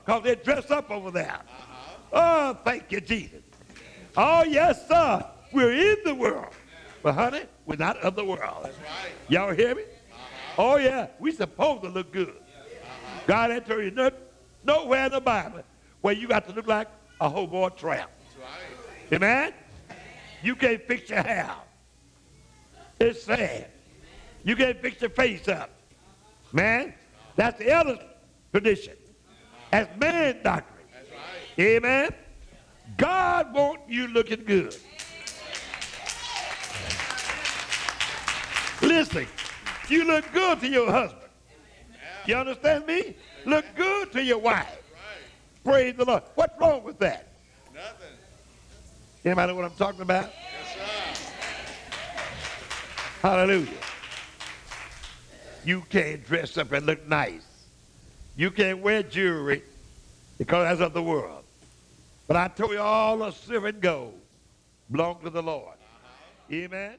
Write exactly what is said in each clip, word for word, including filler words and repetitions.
because they dress up over there. Oh, thank you, Jesus. Oh, yes, sir. We're in the world. But, honey, we're not of the world. That's right. Y'all hear me? Uh-huh. Oh, yeah. We supposed to look good. Uh-huh. God ain't told you no, nowhere in the Bible where you got to look like a hobo tramp. That's right. Amen? You can't fix your hair. It's sad. You can't fix your face up. Man, that's the elder's tradition. That's man doctrine. That's right. Amen? God wants you looking good. Listen, you look good to your husband. You understand me? Look good to your wife. Right. Praise the Lord. What's wrong with that? Nothing. Anybody know what I'm talking about? Yes, sir. Hallelujah. You can't dress up and look nice. You can't wear jewelry because that's of the world. But I told you all the silver and gold belong to the Lord. Uh-huh. Amen.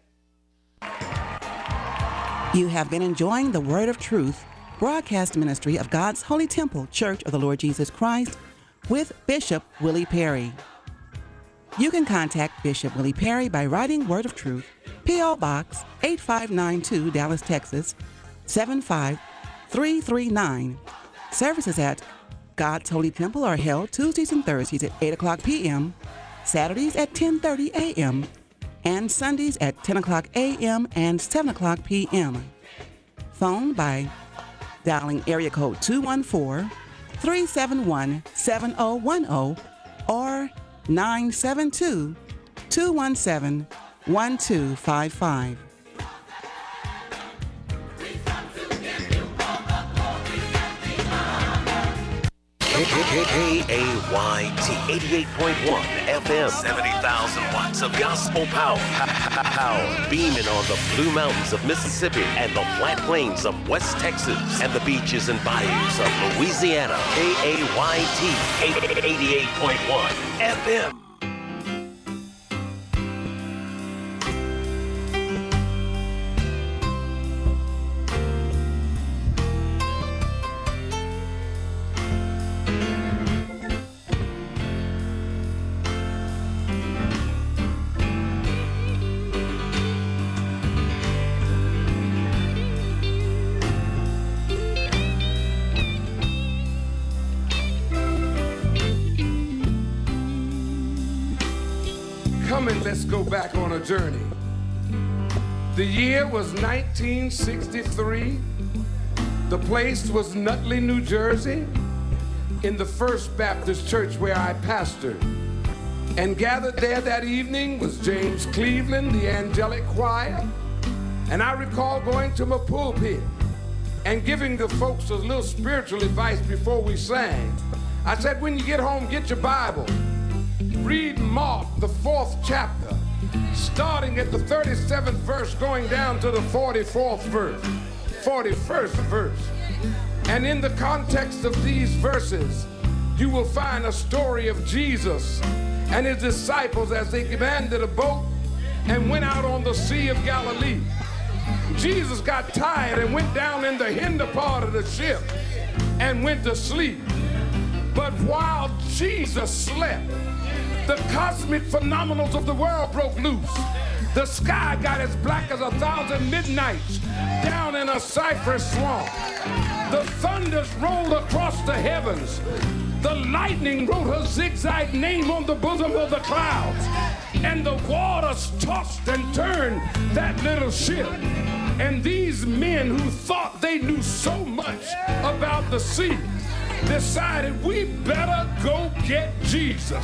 You have been enjoying the Word of Truth broadcast ministry of God's Holy Temple Church of the Lord Jesus Christ with Bishop Willie Perry. You can contact Bishop Willie Perry by writing Word of Truth, P O. Box eight five nine two, Dallas, Texas, seven five three three nine. Services at God's Holy Temple are held Tuesdays and Thursdays at eight o'clock p.m., Saturdays at ten thirty a.m., and Sundays at ten o'clock a.m. and seven o'clock p.m. Phone by dialing area code two one four, three seven one, seven zero one zero or nine seven two, two one seven, one two five five. K A Y T eighty-eight point one F M, seventy thousand watts of gospel power. Power beaming on the Blue Mountains of Mississippi and the flat plains of West Texas and the beaches and bayous of Louisiana. K A Y T eighty-eight point one F M. Let's go back on a journey. The year was nineteen sixty-three. The place was Nutley, New Jersey, in the First Baptist Church where I pastored. And gathered there that evening was James Cleveland, the angelic choir. And I recall going to my pulpit and giving the folks a little spiritual advice before we sang. I said, when you get home, get your Bible. Read Mark, the fourth chapter, starting at the thirty-seventh verse, going down to the forty-fourth verse, forty-first verse. And in the context of these verses, you will find a story of Jesus and his disciples as they commanded a boat and went out on the Sea of Galilee. Jesus got tired and went down in the hinder part of the ship and went to sleep. But while Jesus slept, the cosmic phenomenals of the world broke loose. The sky got as black as a thousand midnights down in a cypress swamp. The thunders rolled across the heavens. The lightning wrote her zigzag name on the bosom of the clouds. And the waters tossed and turned that little ship. And these men who thought they knew so much about the sea decided we better go get Jesus.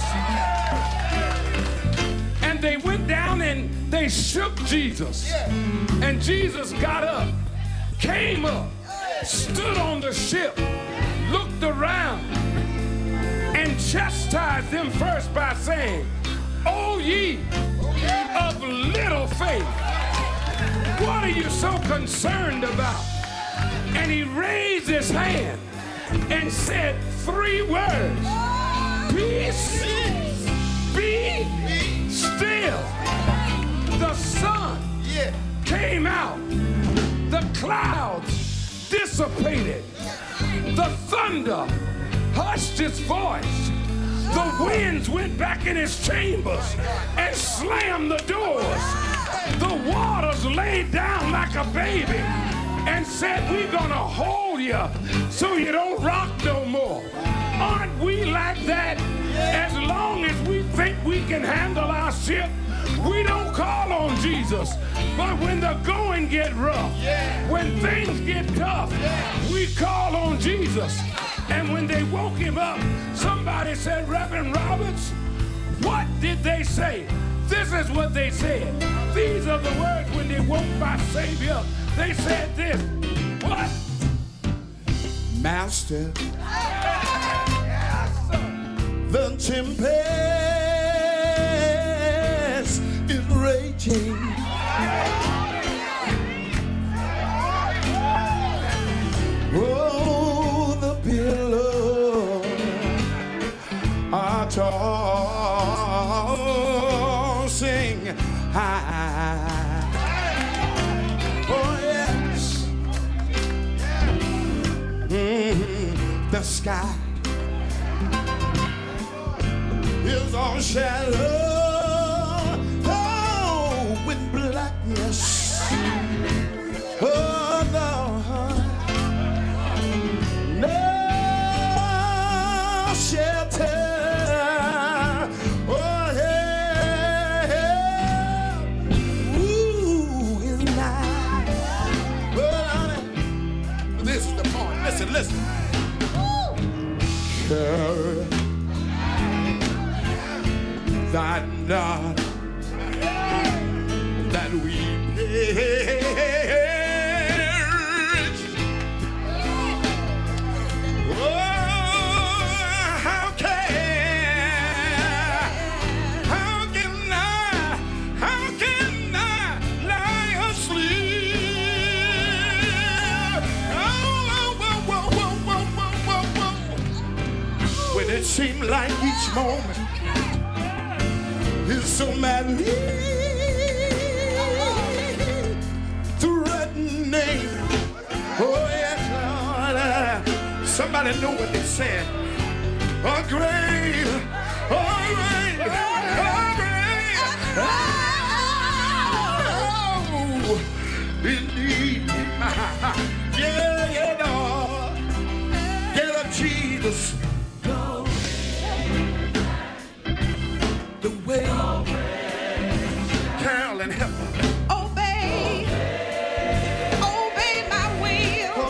And they went down and they shook Jesus. And Jesus got up, came up, stood on the ship, looked around, and chastised them first by saying, "O ye of little faith, what are you so concerned about?" And he raised his hand and said three words: "Peace, be still." The sun came out, the clouds dissipated, the thunder hushed his voice, the winds went back in his chambers and slammed the doors. The waters laid down like a baby and said, we're gonna hold you so you don't rock no more. Aren't we like that? As long as we think we can handle our ship, we don't call on Jesus. But when the going get rough, when things get tough, we call on Jesus. And when they woke him up, somebody said, Reverend Roberts, what did they say? This is what they said. These are the words when they woke my Savior. They said this. What? Master, the tempest is raging. Oh, the billows are tossing high. Oh, yes. Mm-hmm. The sky is all shadowed oh, with blackness. Oh, no. No shelter. Oh, yeah. Ooh, it's night. But this is the point. Listen, listen. Carry that not that we perish. Oh, how can, how can I, how can I lie asleep? Oh, whoa, whoa, whoa, whoa, whoa, whoa, whoa. When it seemed like each moment is so madly threatening. Oh, yes, Lord. Uh, somebody know what they said. A grave, a grave, a grave. Oh, indeed. Yeah, yeah, Lord. Get up, Jesus. The way Carol and help Obey, obey my will. oh,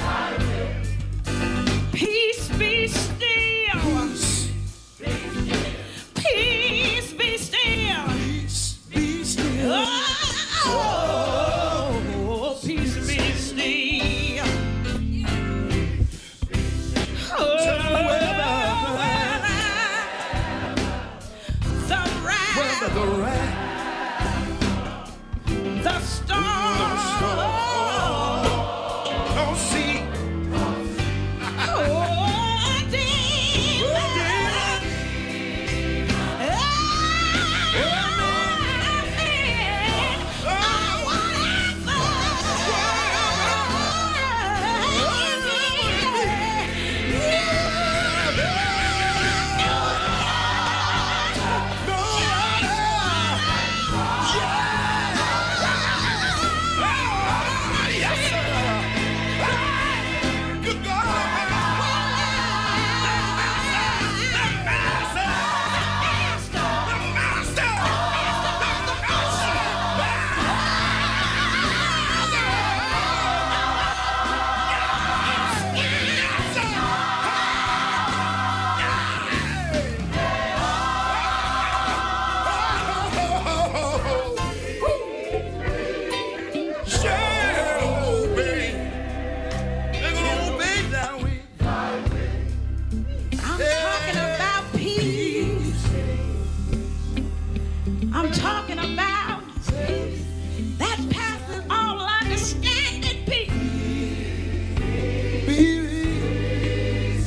yeah. Peace be still. Peace be still. Peace be still. Oh, peace be still. Oh, the wrath, Whether the wrath, the storm, don't see. oh, demon, Good God. Shall obey. They're gonna obey that way. I'm talking about peace. I'm talking about that passes all understanding peace. Peace.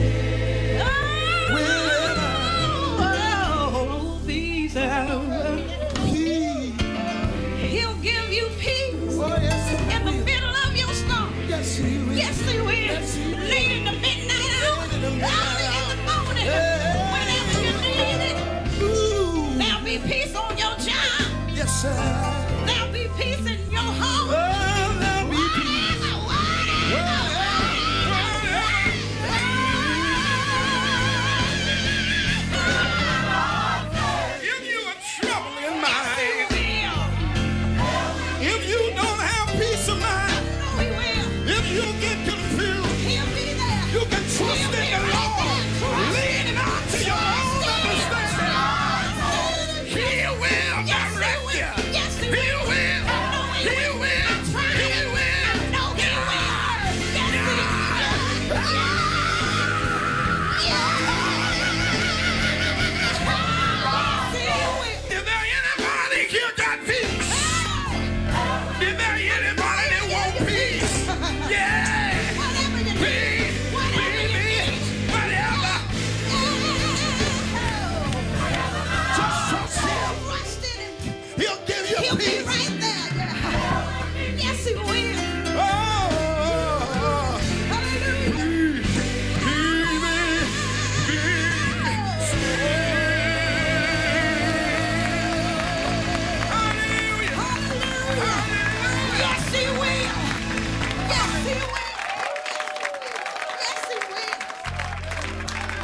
Oh, peace. Peace. He'll give you peace Oh, yes, he in the will. middle of your storm. Yes, he will. Yes, he will. Yes, he will. Late in the midnight hour. Late in the midnight said, there'll be peace in your home. oh, there'll be peace. If you are troubling mind, if you don't have peace of mind, if you get confused, you can trust in the Lord, leaning on to your own understanding. He will direct you. He will. He will. He will. He will. Is there anybody here got peace? Is there anybody that want peace? Yeah. Peace. Peace. Whatever. Just trust him. He'll give you He'll be peace. right there. Yeah. Yes, he will. Oh, Hallelujah. Yes, he will. Yes, he will. Yes, he will.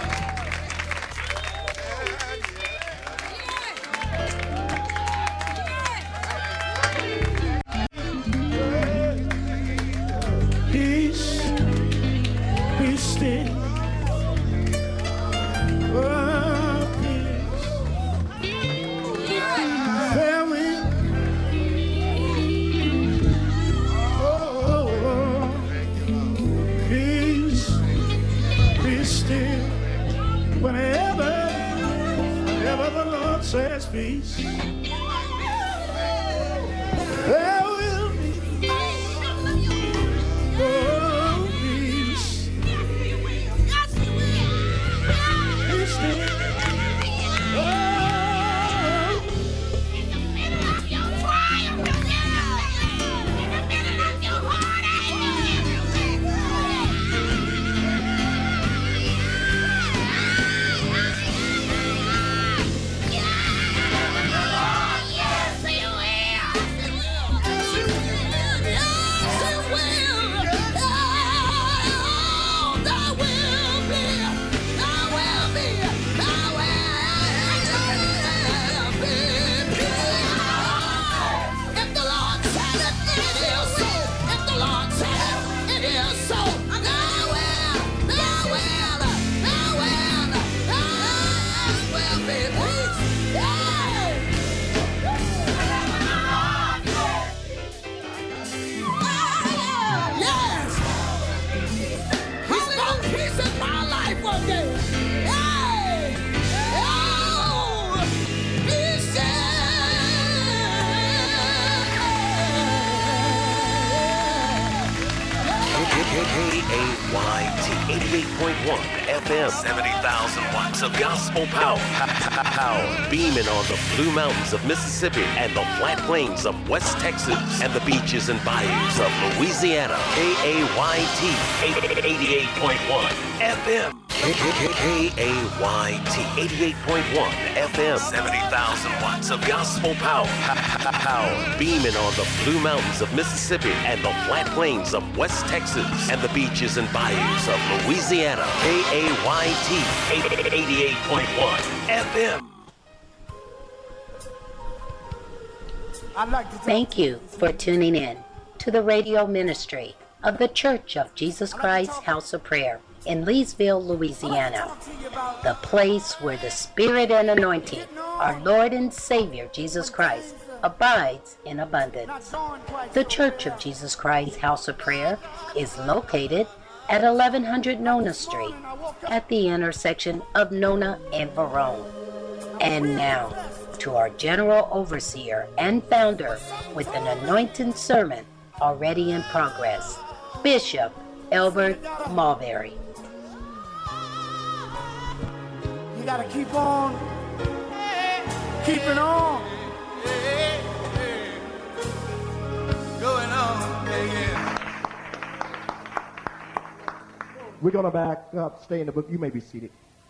peace, be still. Oh, peace. Farewell. Oh, peace, be still. Whenever, whenever the Lord says peace, there will be oh, peace. Be still. Oh, K A Y T eighty-eight point one F M, seventy thousand watts of gospel power. Power beaming on the Blue Mountains of Mississippi and the flat plains of West Texas and the beaches and bayous of Louisiana. K A Y T eighty-eight point one F M. K A Y T eighty-eight point one F M, seventy thousand watts of gospel power. Power beaming on the Blue Mountains of Mississippi and the flat plains of West Texas and the beaches and bayous of Louisiana. K A Y T eighty-eight point one F M. Thank you for tuning in to the radio ministry of the Church of Jesus Christ House of Prayer in Leesville, Louisiana, the place where the Spirit and anointing, our Lord and Savior Jesus Christ, abides in abundance. The Church of Jesus Christ House of Prayer is located at eleven hundred Nona Street at the intersection of Nona and Verone. And now, to our General Overseer and Founder with an anointed sermon already in progress, Bishop Elbert Mulberry. you gotta keep on keeping on. Going on. Yeah, yeah. We're going to back up, stay in the book. You may be seated.